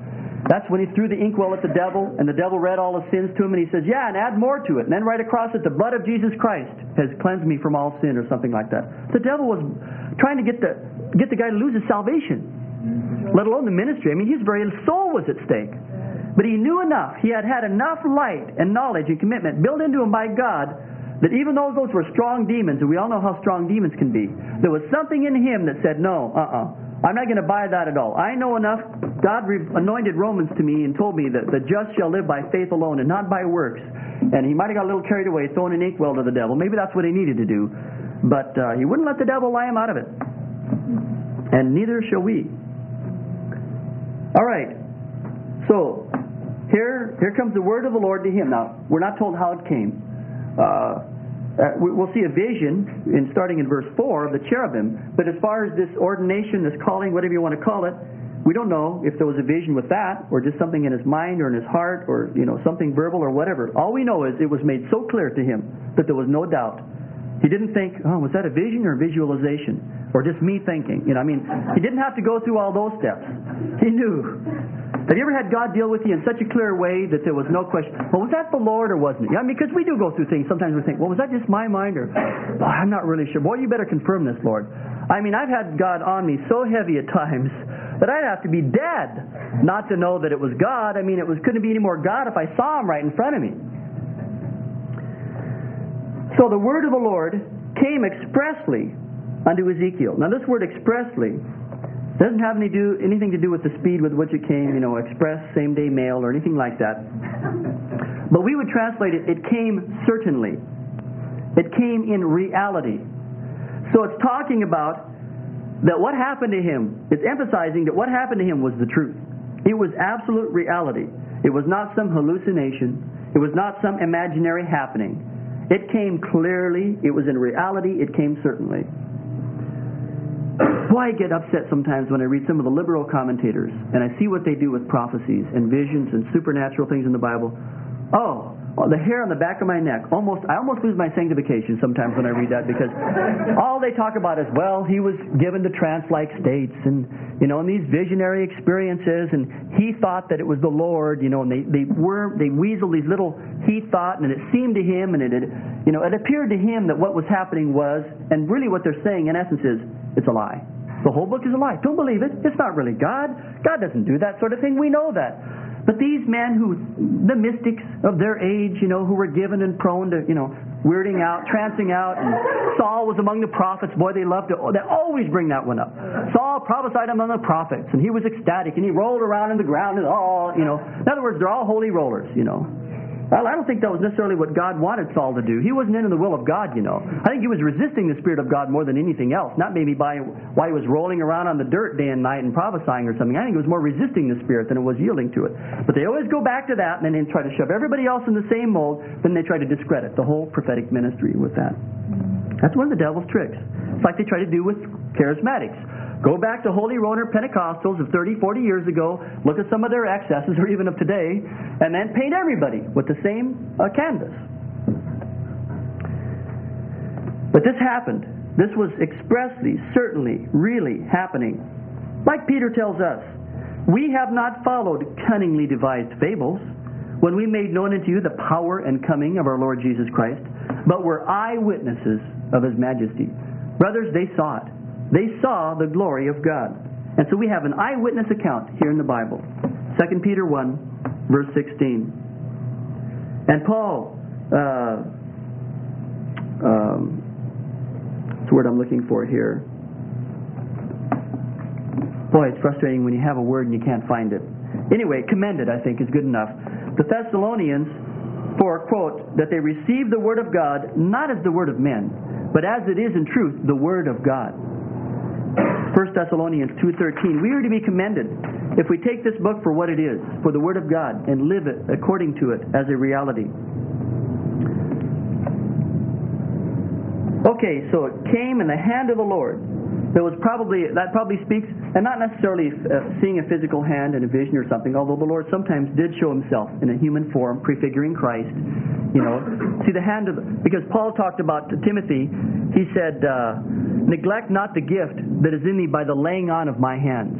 That's when he threw the inkwell at the devil, and the devil read all his sins to him, and he says, yeah, and add more to it. And then right across it, the blood of Jesus Christ has cleansed me from all sin, or something like that. The devil was trying to get the get the guy to lose his salvation, let alone the ministry. I mean, his very soul was at stake. But he knew enough. He had had enough light and knowledge and commitment built into him by God that even though those were strong demons, and we all know how strong demons can be, there was something in him that said, no, uh-uh. I'm not going to buy that at all. I know enough. God anointed Romans to me and told me that the just shall live by faith alone and not by works. And he might have got a little carried away throwing an inkwell to the devil. Maybe that's what he needed to do. But uh, he wouldn't let the devil lie him out of it. And neither shall we. All right. So, here, here comes the word of the Lord to him. Now, we're not told how it came. Uh... Uh, we'll see a vision, in starting in verse four, of the cherubim. But as far as this ordination, this calling, whatever you want to call it, we don't know if there was a vision with that, or just something in his mind, or in his heart, or you know something verbal, or whatever. All we know is it was made so clear to him that there was no doubt. He didn't think, oh, was that a vision or a visualization, or just me thinking? You know, I mean, he didn't have to go through all those steps. He knew. Have you ever had God deal with you in such a clear way that there was no question, well, was that the Lord or wasn't it? Yeah, I mean, because we do go through things. Sometimes we think, well, was that just my mind or, oh, I'm not really sure. Boy, you better confirm this, Lord. I mean, I've had God on me so heavy at times that I'd have to be dead not to know that it was God. I mean, it was couldn't be any more God if I saw Him right in front of me. So the word of the Lord came expressly unto Ezekiel. Now, this word expressly doesn't have any do, anything to do with the speed with which it came, you know, express, same-day mail, or anything like that. But we would translate it, it came certainly. It came in reality. So it's talking about that what happened to him, it's emphasizing that what happened to him was the truth. It was absolute reality. It was not some hallucination. It was not some imaginary happening. It came clearly. It was in reality. It came certainly. Boy, I get upset sometimes when I read some of the liberal commentators and I see what they do with prophecies and visions and supernatural things in the Bible. Oh, well, the hair on the back of my neck, almost I almost lose my sanctification sometimes when I read that, because all they talk about is, well, he was given to trance-like states and, you know, and these visionary experiences, and he thought that it was the Lord, you know, and they, they were, they weasel these little, he thought, and it seemed to him, and it, it, you know, it appeared to him that what was happening was, and really what they're saying in essence is, it's a lie. The whole book is a lie. Don't believe it. It's not really God. God doesn't do that sort of thing. We know that. But these men who, the mystics of their age, you know, who were given and prone to, you know, weirding out, trancing out, and Saul was among the prophets. Boy, they loved to, they always bring that one up. Saul prophesied among the prophets, and he was ecstatic, and he rolled around in the ground, and all, you know. In other words, they're all holy rollers, you know. Well, I don't think that was necessarily what God wanted Saul to do. He wasn't in the will of God, you know. I think he was resisting the Spirit of God more than anything else. Not maybe by why he was rolling around on the dirt day and night and prophesying or something. I think it was more resisting the Spirit than it was yielding to it. But they always go back to that, and then they try to shove everybody else in the same mold. Then they try to discredit the whole prophetic ministry with that. That's one of the devil's tricks. It's like they try to do with charismatics. Go back to Holy Roller Pentecostals of thirty, forty years ago, look at some of their excesses, or even of today, and then paint everybody with the same uh, canvas. But this happened. This was expressly, certainly, really happening. Like Peter tells us, we have not followed cunningly devised fables when we made known unto you the power and coming of our Lord Jesus Christ, but were eyewitnesses of His majesty. Brothers, they saw it. They saw the glory of God. And so we have an eyewitness account here in the Bible. Second Peter one, verse sixteen. And Paul, uh, um, that's the word I'm looking for here. Boy, it's frustrating when you have a word and you can't find it. Anyway, commended, I think, is good enough. The Thessalonians, for, quote, that they received the word of God, not as the word of men, but as it is in truth, the word of God. First Thessalonians two thirteen. We are to be commended if we take this book for what it is, for the Word of God, and live it according to it as a reality. Okay, so it came in the hand of the Lord. There was probably, that probably speaks, and not necessarily uh, seeing a physical hand in a vision or something, although the Lord sometimes did show Himself in a human form, prefiguring Christ. You know, see the hand of, because Paul talked about to Timothy, he said, uh, neglect not the gift that is in thee by the laying on of my hands.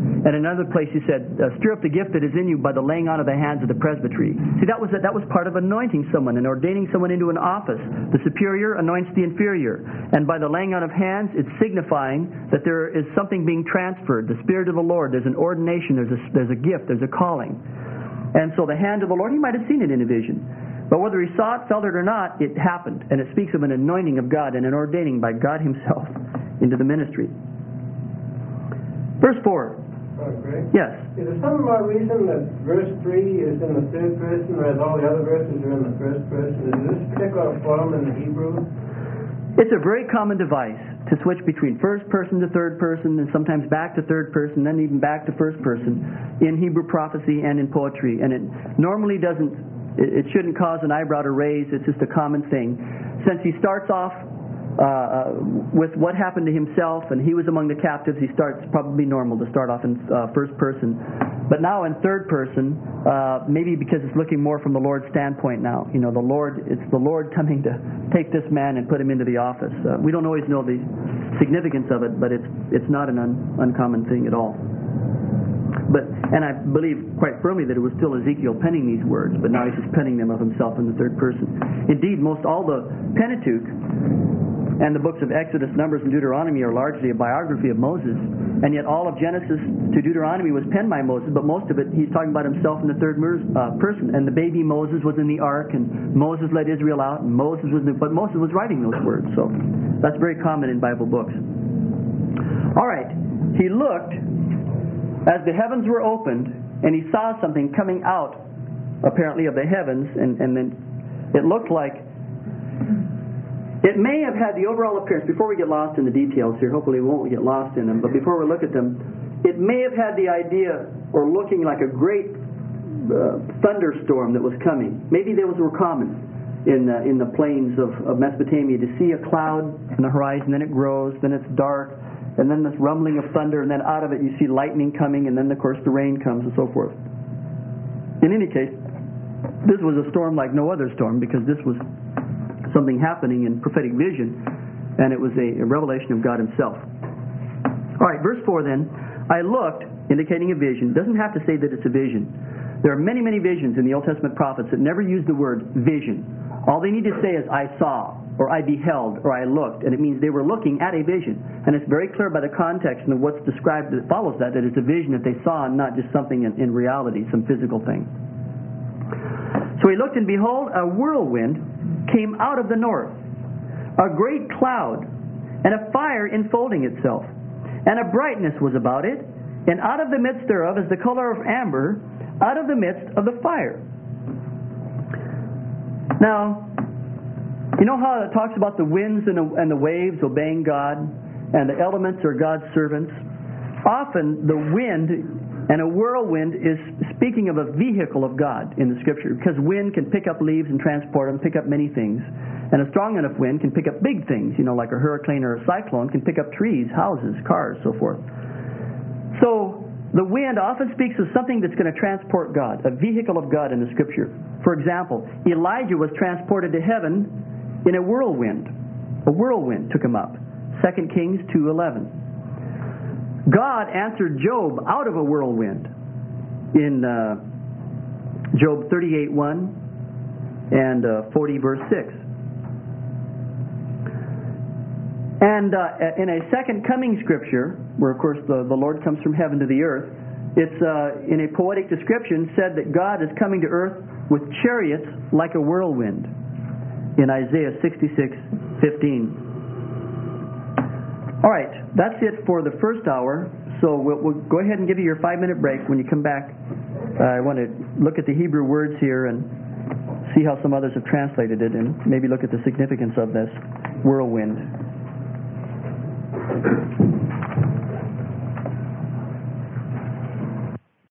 And in another place he said, uh, stir up the gift that is in you by the laying on of the hands of the presbytery. See, that was that was part of anointing someone and ordaining someone into an office. The superior anoints the inferior. And by the laying on of hands, it's signifying that there is something being transferred. The Spirit of the Lord, there's an ordination, there's a, there's a gift, there's a calling. And so the hand of the Lord, he might have seen it in a vision. But whether he saw it, felt it, or not, it happened. And it speaks of an anointing of God and an ordaining by God himself into the ministry. Verse four. Oh, Greg? Yes. Is there some more reason that verse three is in the third person, whereas all the other verses are in the first person? Is this particular form in the Hebrew? It's a very common device to switch between first person to third person, and sometimes back to third person, then even back to first person in Hebrew prophecy and in poetry. And it normally doesn't, it shouldn't cause an eyebrow to raise. It's just a common thing. Since he starts off uh, with what happened to himself, and he was among the captives, he starts probably normal to start off in uh, first person. But now in third person, uh, maybe because it's looking more from the Lord's standpoint now. You know, the Lord, it's the Lord coming to take this man and put him into the office. Uh, we don't always know the significance of it, but it's it's not an un, uncommon thing at all. But and I believe quite firmly that it was still Ezekiel penning these words, but now he's just penning them of himself in the third person. Indeed, most all the Pentateuch and the books of Exodus, Numbers, and Deuteronomy are largely a biography of Moses, and yet all of Genesis to Deuteronomy was penned by Moses, but most of it he's talking about himself in the third uh, person. And the baby Moses was in the ark, and Moses led Israel out, and Moses was, the, but Moses was writing those words. So that's very common in Bible books. All right, he looked as the heavens were opened, and he saw something coming out, apparently of the heavens, and, and then it looked like. It may have had the overall appearance, before we get lost in the details here, hopefully we won't get lost in them, but before we look at them, it may have had the idea, or looking like a great uh, thunderstorm that was coming. Maybe those were common in, uh, in the plains of, of Mesopotamia, to see a cloud on the horizon, then it grows, then it's dark, and then this rumbling of thunder, and then out of it you see lightning coming, and then of course the rain comes and so forth. In any case, this was a storm like no other storm, because this was something happening in prophetic vision, and it was a, a revelation of God himself. All right, verse four then, I looked, indicating a vision. It doesn't have to say that it's a vision. There are many, many visions in the Old Testament prophets that never use the word vision. All they need to say is, I saw, or I beheld, or I looked, and it means they were looking at a vision. And it's very clear by the context and what's described that follows that, that it's a vision that they saw and not just something in, in reality, some physical thing. So he looked, and behold, a whirlwind came out of the north, a great cloud, and a fire enfolding itself, and a brightness was about it, and out of the midst thereof is the color of amber, out of the midst of the fire. Now, you know how it talks about the winds and the, and the waves obeying God, and the elements are God's servants? Often the wind and a whirlwind is speaking of a vehicle of God in the Scripture, because wind can pick up leaves and transport them, pick up many things. And a strong enough wind can pick up big things, you know, like a hurricane or a cyclone can pick up trees, houses, cars, so forth. So the wind often speaks of something that's going to transport God, a vehicle of God in the Scripture. For example, Elijah was transported to heaven in a whirlwind. A whirlwind took him up. Second Kings two eleven. God answered Job out of a whirlwind in uh, Job thirty-eight one and uh, forty verse six. And uh, in a second coming scripture, where of course the, the Lord comes from heaven to the earth, it's uh, in a poetic description said that God is coming to earth with chariots like a whirlwind in Isaiah sixty-six fifteen. All right, that's it for the first hour. So we'll, we'll go ahead and give you your five-minute break. When you come back, uh, I want to look at the Hebrew words here and see how some others have translated it, and maybe look at the significance of this whirlwind.